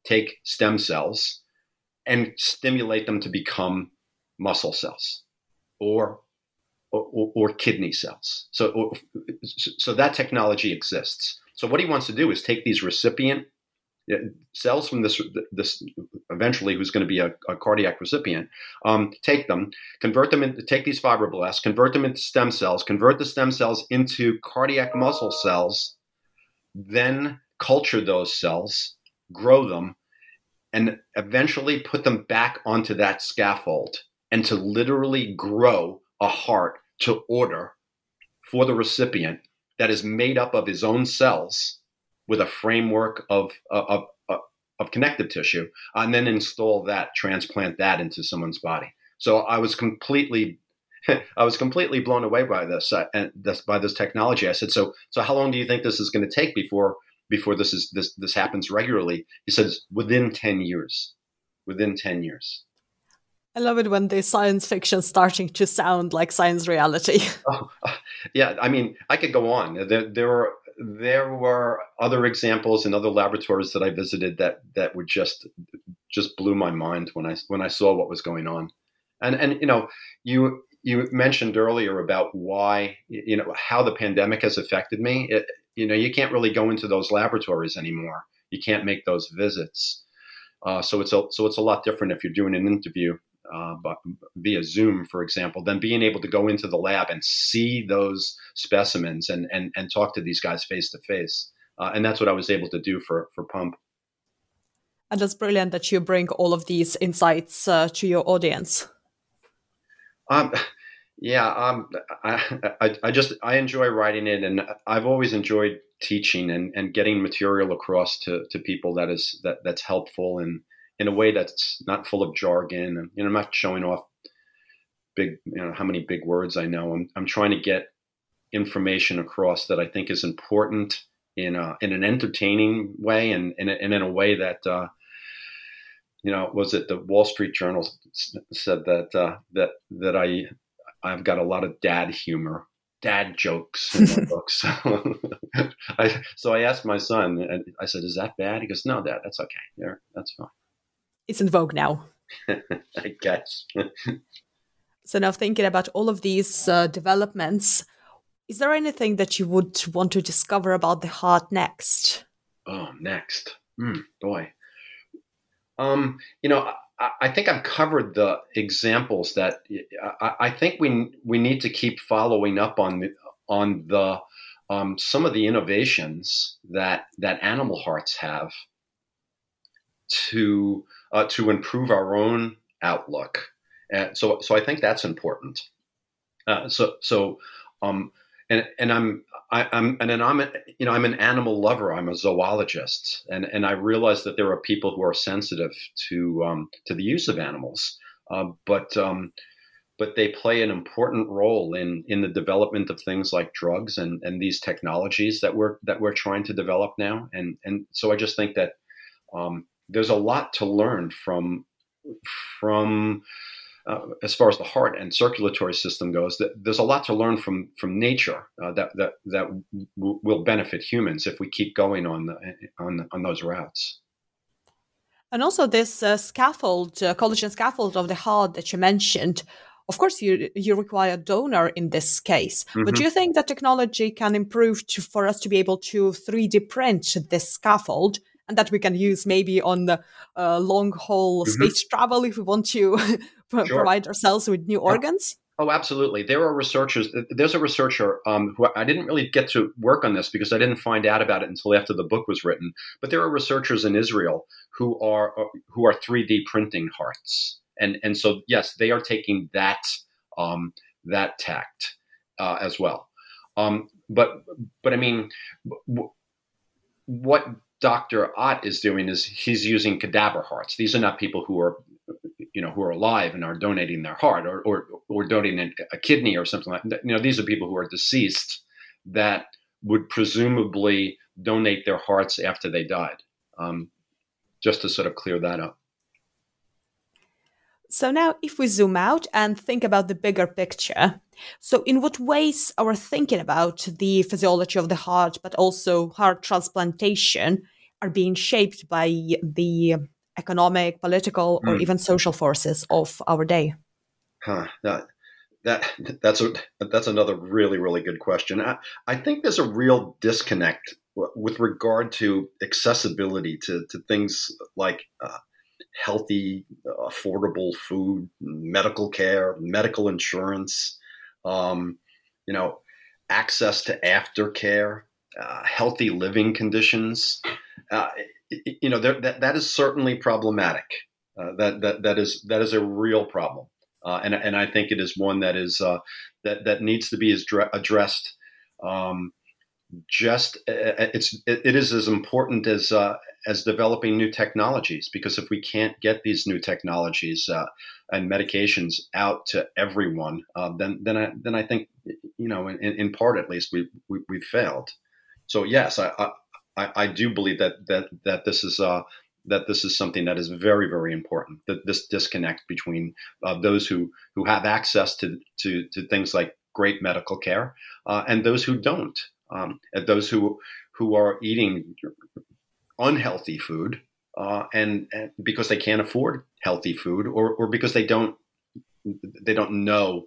Speaker 5: take stem cells and stimulate them to become muscle cells or kidney cells. So that technology exists. So what he wants to do is take these recipient cells from this eventually who's going to be a cardiac recipient, take them, convert them into, take these fibroblasts, convert them into stem cells, convert the stem cells into cardiac muscle cells, then culture those cells, grow them, and eventually put them back onto that scaffold, and to literally grow a heart to order for the recipient that is made up of his own cells with a framework of connective tissue, and then install that, transplant that into someone's body. So I was completely blown away by this by this technology. I said, so how long do you think this is going to take before this happens regularly? He says within 10 years. Within 10 years.
Speaker 4: I love it when the science fiction starting to sound like science reality.
Speaker 5: Oh, yeah, I mean, I could go on. There were other examples in other laboratories that I visited that were just blew my mind when I saw what was going on. And you mentioned earlier about why, how the pandemic has affected me. You can't really go into those laboratories anymore. You can't make those visits. So it's a lot different if you're doing an interview but via Zoom, for example, than being able to go into the lab and see those specimens and talk to these guys face to face. And that's what I was able to do for Pump.
Speaker 4: And that's brilliant that you bring all of these insights to your audience.
Speaker 5: I enjoy writing it, and I've always enjoyed teaching and getting material across to people that's helpful and in a way that's not full of jargon. And I'm not showing off big, how many big words I know. I'm trying to get information across that I think is important in an entertaining way, and in a way that was it the Wall Street Journal said that I've got a lot of dad humor, dad jokes in my books. So I asked my son, and I said, "Is that bad?" He goes, "No, Dad, that's okay. That's fine."
Speaker 4: It's in vogue now.
Speaker 5: I guess.
Speaker 4: So now, thinking about all of these developments, is there anything that you would want to discover about the heart next?
Speaker 5: Oh, next. Boy. I think I've covered the examples that I think we need to keep following up on the some of the innovations that animal hearts have to improve our own outlook. So I think that's important. I'm an animal lover. I'm a zoologist, and I realize that there are people who are sensitive to the use of animals, but they play an important role in the development of things like drugs and these technologies that we're trying to develop now. And so I just think that there's a lot to learn from as far as the heart and circulatory system goes. There's a lot to learn from nature that will benefit humans if we keep going on those routes.
Speaker 4: And also this collagen scaffold of the heart that you mentioned. Of course, you require a donor in this case. Mm-hmm. But do you think that technology can improve for us to be able to 3D print this scaffold, and that we can use maybe on the long-haul space travel if we want to provide ourselves with new organs?
Speaker 5: Oh, absolutely. There are researchers. There's a researcher who I didn't really get to work on this because I didn't find out about it until after the book was written. But there are researchers in Israel who are 3D printing hearts, and so yes, they are taking that tact as well. But I mean, what Dr. Ott is doing is he's using cadaver hearts. These are not people who are alive and are donating their heart or donating a kidney or something like that. These are people who are deceased that would presumably donate their hearts after they died, just to sort of clear that up.
Speaker 4: So now if we zoom out and think about the bigger picture, so in what ways our thinking about the physiology of the heart, but also heart transplantation, are being shaped by the economic, political, or even social forces of our day?
Speaker 5: That's another really, really good question. I think there's a real disconnect with regard to accessibility to things like healthy, affordable food, medical care, medical insurance, access to aftercare, healthy living conditions. That is certainly problematic. That is a real problem. And I think it is one that is that needs to be addressed. It is as important as developing new technologies, because if we can't get these new technologies and medications out to everyone, then I think in part at least we've failed. So yes, I do believe that this is. That this is something that is very, very important, that this disconnect between those who have access to things like great medical care and those who don't, and those who are eating unhealthy food and because they can't afford healthy food, or because they don't know,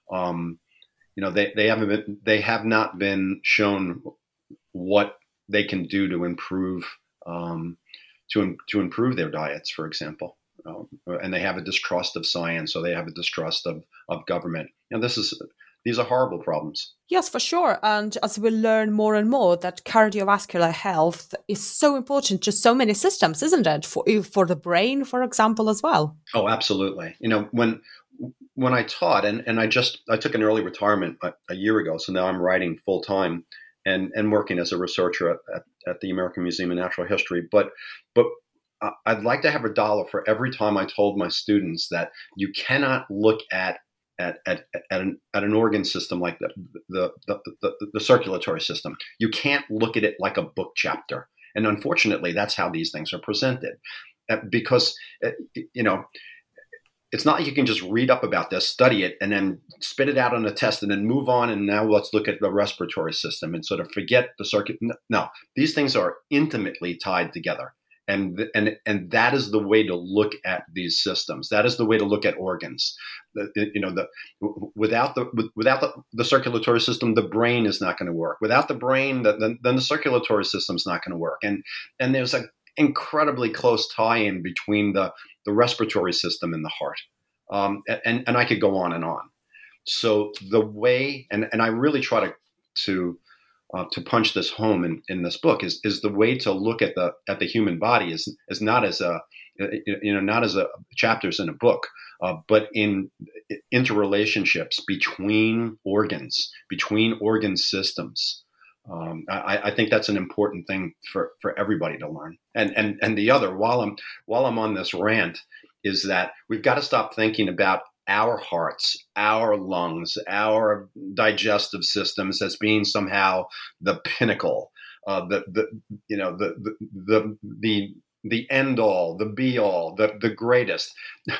Speaker 5: they have not been shown what they can do to improve. To improve their diets, for example, and they have a distrust of science, or they have a distrust of government. These are horrible problems.
Speaker 4: Yes, for sure. And as we learn more and more that cardiovascular health is so important to so many systems, isn't it? For the brain, for example, as well.
Speaker 5: Oh, absolutely. When I taught, and I took an early retirement a year ago, so now I'm writing full time and working as a researcher at the American Museum of Natural History. But I'd like to have $1 for every time I told my students that you cannot look at an organ system like the circulatory system. You can't look at it like a book chapter. And unfortunately, that's how these things are presented, because it's not like you can just read up about this, study it, and then spit it out on a test and then move on. And now let's look at the respiratory system and sort of forget the circuit. No, these things are intimately tied together. And that is the way to look at these systems. That is the way to look at organs. Without the circulatory system, the brain is not going to work. Without the brain, then the circulatory system is not going to work. And there's an incredibly close tie-in between the respiratory system and the heart. And I could go on and on. So the way, and I really try to punch this home in this book is the way to look at the human body is not as not as chapters in a book, but in interrelationships between organs, between organ systems. I think that's an important thing for everybody to learn. And the other, while I'm on this rant, is that we've got to stop thinking about our hearts, our lungs, our digestive systems as being somehow the pinnacle, the end all, the be all, the greatest.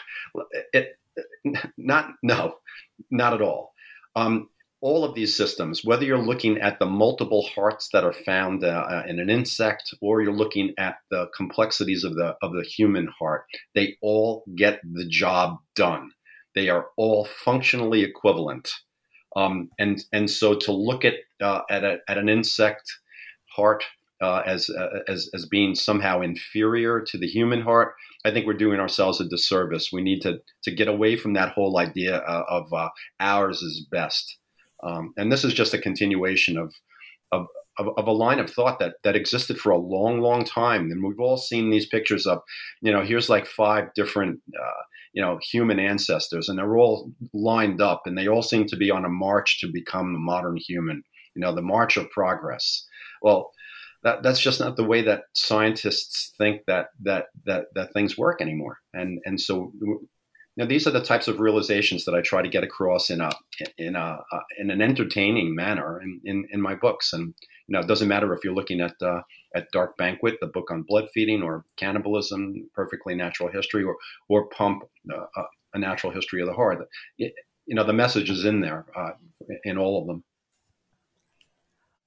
Speaker 5: Not at all. All of these systems, whether you're looking at the multiple hearts that are found in an insect, or you're looking at the complexities of the human heart, they all get the job done. They are all functionally equivalent, and so to look at an insect heart as being somehow inferior to the human heart, I think we're doing ourselves a disservice. We need to get away from that whole idea of ours is best. And this is just a continuation of a line of thought that existed for a long, long time. And we've all seen these pictures of, here's like 5 different, human ancestors, and they're all lined up, and they all seem to be on a march to become the modern human, the march of progress. Well, that's just not the way that scientists think that things work anymore. And so, these are the types of realizations that I try to get across in an entertaining manner in my books. And it doesn't matter if you're looking at Dark Banquet, the book on blood feeding, or Cannibalism, Perfectly Natural History, or Pump, A Natural History of the Heart. The message is in there in all of them.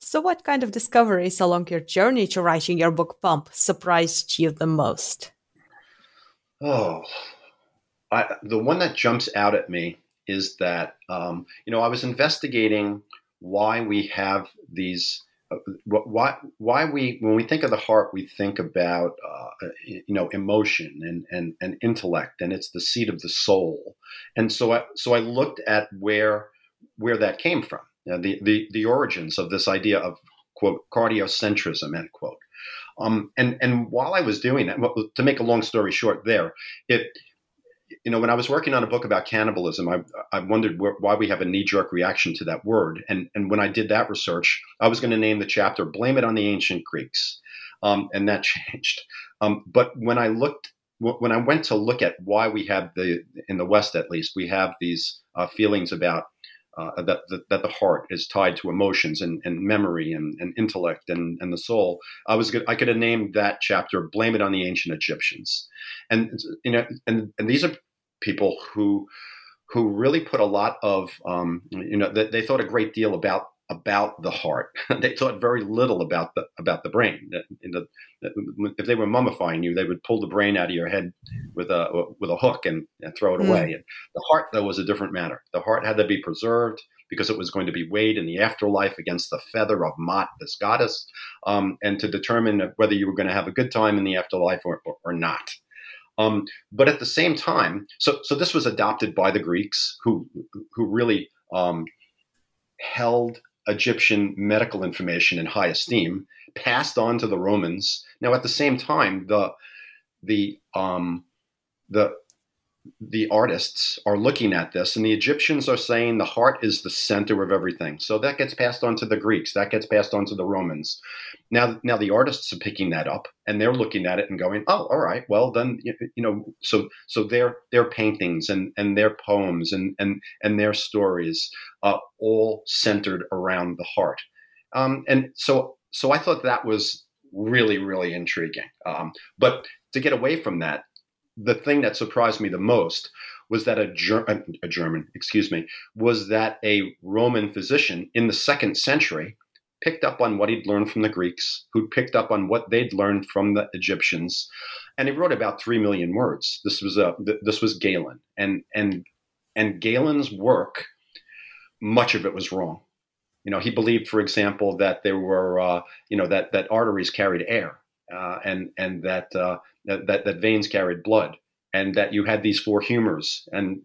Speaker 4: So what kind of discoveries along your journey to writing your book Pump surprised you the most?
Speaker 5: Oh, the one that jumps out at me is that, I was investigating why we have these, why when we think of the heart, we think about, emotion and intellect, and it's the seat of the soul. And so I looked at where that came from, the origins of this idea of, quote, cardiocentrism, end quote. And while I was doing that, to make a long story short there, when I was working on a book about cannibalism, I wondered why we have a knee-jerk reaction to that word. And when I did that research, I was going to name the chapter, Blame It on the Ancient Greeks. And that changed. But when I went to look at why we have in the West at least, we have these feelings about that the heart is tied to emotions and memory and intellect and the soul. I could have named that chapter "Blame It on the Ancient Egyptians," and these are people who really put a lot of they thought a great deal about the heart. They thought very little about the brain. If they were mummifying you, they would pull the brain out of your head with a hook and throw it away. And the heart, though, was a different matter. The heart had to be preserved because it was going to be weighed in the afterlife against the feather of Maat, this goddess, and to determine whether you were going to have a good time in the afterlife or not. But at the same time, so this was adopted by the Greeks, who really held Egyptian medical information in high esteem, passed on to the Romans. Now, at the same time, the artists are looking at this, and the Egyptians are saying the heart is the center of everything. So that gets passed on to the Greeks. That gets passed on to the Romans. Now the artists are picking that up, and they're looking at it and going, "Oh, all right. Well, then so their paintings and their poems and their stories all centered around the heart." And so I thought that was really, really intriguing. But to get away from that, the thing that surprised me the most was that a Roman physician in the 2nd century picked up on what he'd learned from the Greeks, who picked up on what they'd learned from the Egyptians, and he wrote about 3 million words. This was Galen, and Galen's work, much of it was wrong. He believed, for example, that there were that arteries carried air, and that veins carried blood, and that you had these 4 humors, and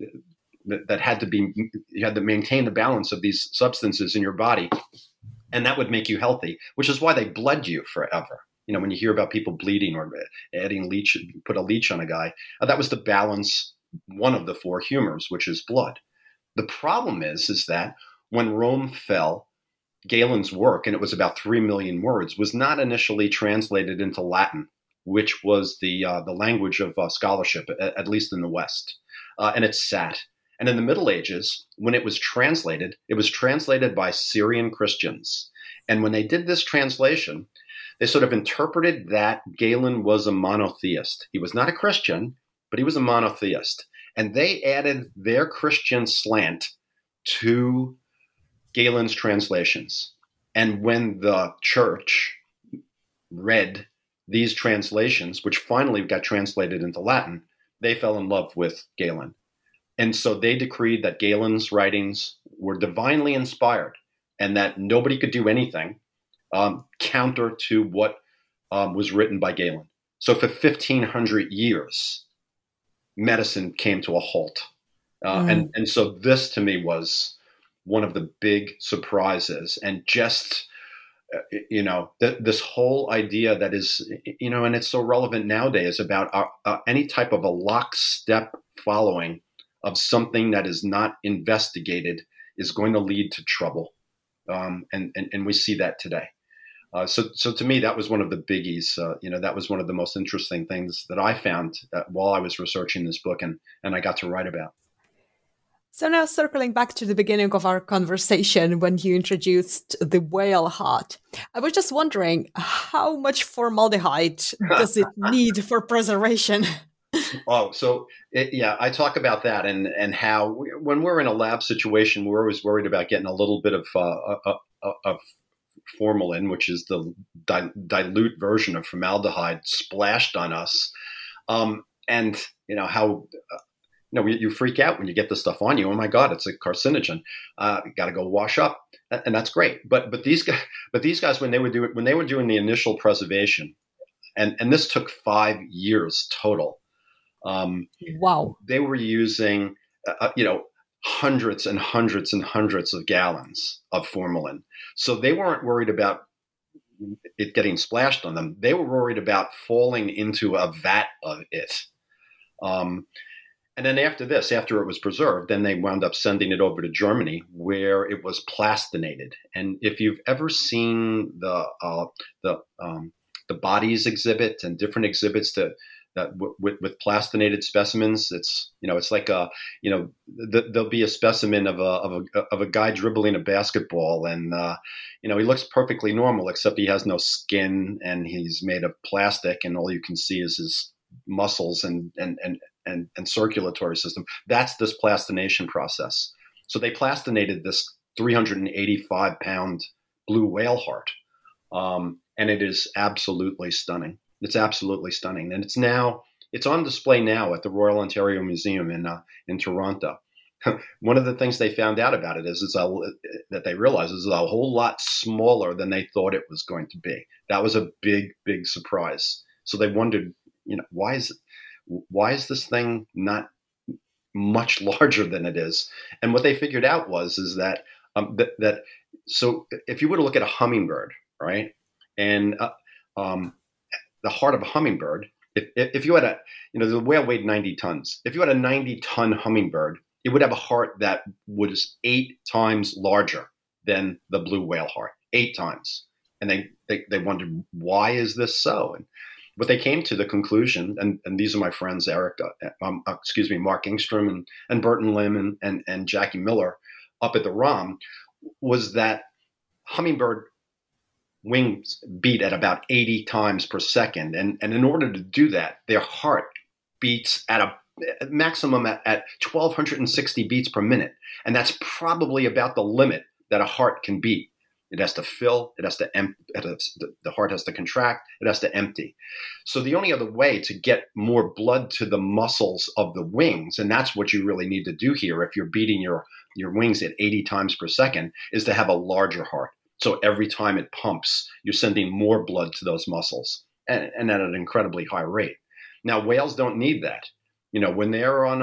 Speaker 5: you had to maintain the balance of these substances in your body, and that would make you healthy, which is why they bled you forever. When you hear about people bleeding or adding leech, put a leech on a guy, that was to balance one of the 4 humors, which is blood. The problem is that when Rome fell, Galen's work, and it was about 3 million words, was not initially translated into Latin, which was the language of scholarship, at least in the West. And it sat. And in the Middle Ages, when it was translated by Syrian Christians. And when they did this translation, they sort of interpreted that Galen was a monotheist. He was not a Christian, but he was a monotheist. And they added their Christian slant to Galen's translations. And when the church read these translations, which finally got translated into Latin, they fell in love with Galen. And so they decreed that Galen's writings were divinely inspired and that nobody could do anything counter to what was written by Galen. So for 1,500 years, medicine came to a halt. And so this to me was one of the big surprises, and just this whole idea that is, and it's so relevant nowadays about any type of a lockstep following of something that is not investigated is going to lead to trouble, and we see that today. So to me, that was one of the biggies. That was one of the most interesting things that I found while I was researching this book, and I got to write about.
Speaker 4: So now circling back to the beginning of our conversation when you introduced the whale heart, I was just wondering, how much formaldehyde does it need for preservation?
Speaker 5: Oh, so I talk about that and how when we're in a lab situation, we're always worried about getting a little bit of formalin, which is the dilute version of formaldehyde, splashed on us. And how you freak out when you get this stuff on you. Oh my God, it's a carcinogen. You got to go wash up, and that's great. But these guys, when they were doing the initial preservation, and this took 5 years total.
Speaker 4: Wow.
Speaker 5: They were using hundreds and hundreds and hundreds of gallons of formalin. So they weren't worried about it getting splashed on them. They were worried about falling into a vat of it. And then after it was preserved, then they wound up sending it over to Germany, where it was plastinated. And if you've ever seen the bodies exhibit and different exhibits with plastinated specimens, it's like there'll be a specimen of a guy dribbling a basketball, and he looks perfectly normal, except he has no skin and he's made of plastic, and all you can see is his muscles and circulatory system. That's this plastination process. So they plastinated this 385-pound blue whale heart, and it is absolutely stunning. It's absolutely stunning, and it's on display now at the Royal Ontario Museum in Toronto. One of the things they found out about it is that they realized is a whole lot smaller than they thought it was going to be. That was a big, big surprise. So they wondered, why is this thing not much larger than it is? And what they figured out is that so if you were to look at a hummingbird, right, and the heart of a hummingbird, if you had the whale weighed 90 tons. If you had a 90-ton hummingbird, it would have a heart that was 8 times larger than the blue whale heart, 8 times. And they wondered, why is this so? And what they came to the conclusion, and these are my friends, Mark Engstrom and Burton Lim and Jackie Miller up at the ROM, was that hummingbird wings beat at about 80 times per second. And in order to do that, their heart beats at a maximum at 1,260 beats per minute. And that's probably about the limit that a heart can beat. It has to fill, it has to empty, the heart has to contract, it has to empty. So the only other way to get more blood to the muscles of the wings, and that's what you really need to do here if you're beating your wings at 80 times per second, is to have a larger heart. So every time it pumps, you're sending more blood to those muscles, and at an incredibly high rate. Now, whales don't need that. When they're on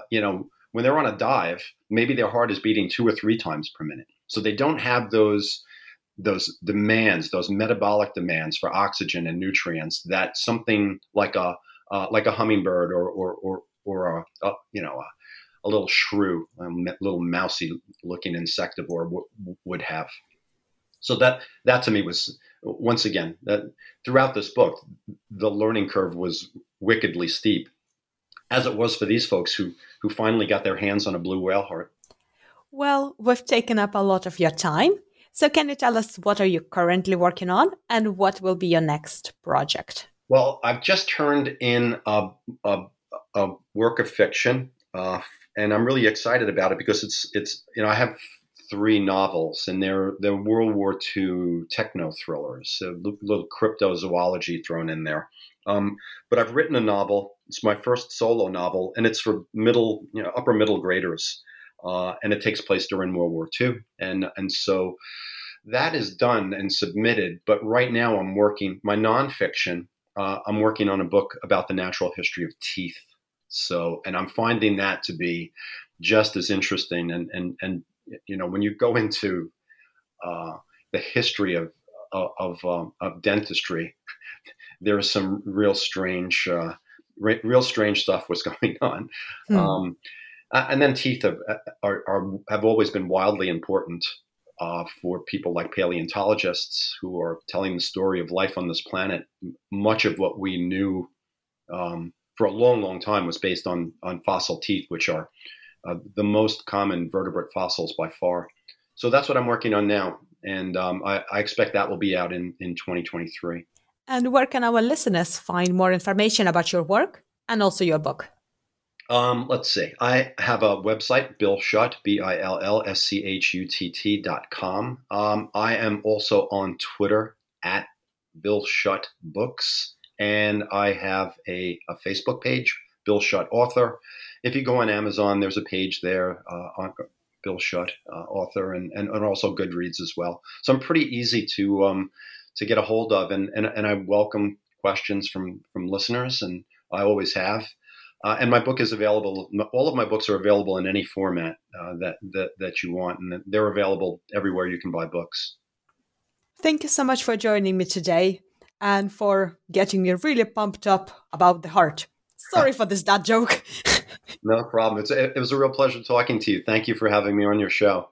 Speaker 5: a dive, maybe their heart is beating 2 or 3 times per minute. So they don't have those demands, those metabolic demands for oxygen and nutrients that something like a hummingbird or a little shrew, a little mousy looking insectivore would have. So that to me was, once again, that throughout this book, the learning curve was wickedly steep, as it was for these folks who finally got their hands on a blue whale heart.
Speaker 4: Well, we've taken up a lot of your time. So can you tell us what are you currently working on and what will be your next project?
Speaker 5: Well, I've just turned in a work of fiction, and I'm really excited about it because it's I have 3 novels, and they're World War II techno thrillers, a little cryptozoology thrown in there. But I've written a novel. It's my first solo novel, and it's for upper middle graders. And it takes place during World War II. And so that is done and submitted. But right now I'm working, my nonfiction, I'm working on a book about the natural history of teeth. So, and I'm finding that to be just as interesting. And when you go into the history of dentistry, there's some real strange stuff was going on. And then teeth have always been wildly important for people like paleontologists who are telling the story of life on this planet. Much of what we knew for a long, long time was based on fossil teeth, which are the most common vertebrate fossils by far. So that's what I'm working on now. And I expect that will be out in 2023.
Speaker 4: And where can our listeners find more information about your work and also your book?
Speaker 5: Let's see. I have a website, Bill Schutt, BILLSCHUTT.com. I am also on Twitter at Bill Schutt Books, and I have a Facebook page, Bill Schutt Author. If you go on Amazon, there's a page there on Bill Schutt Author, and also Goodreads as well. So I'm pretty easy to get a hold of, and I welcome questions from listeners, and I always have. And my book is available. All of my books are available in any format that you want, and they're available everywhere you can buy books.
Speaker 4: Thank you so much for joining me today and for getting me really pumped up about the heart. Sorry for this dad joke.
Speaker 5: No problem. It was a real pleasure talking to you. Thank you for having me on your show.